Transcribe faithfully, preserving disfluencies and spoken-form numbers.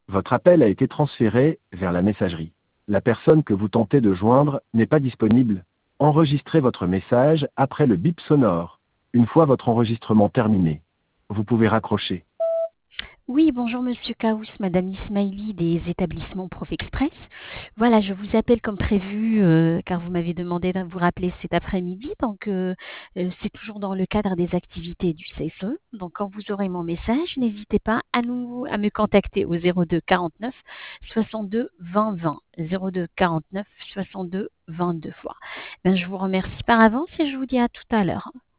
Votre appel a été transféré vers la messagerie. La personne que vous tentez de joindre n'est pas disponible. Enregistrez votre message après le bip sonore. Une fois votre enregistrement terminé, vous pouvez raccrocher. Oui, bonjour Monsieur Kaous, Madame Ismaili des établissements Prof Express. Voilà, je vous appelle comme prévu euh, car vous m'avez demandé de vous rappeler cet après-midi. Donc, euh, euh, c'est toujours dans le cadre des activités du C F E. Donc, quand vous aurez mon message, n'hésitez pas à nous à me contacter au zéro deux quarante-neuf soixante-deux vingt vingt. zéro deux quarante-neuf soixante-deux vingt-deux fois. Ben, je vous remercie par avance et je vous dis à tout à l'heure.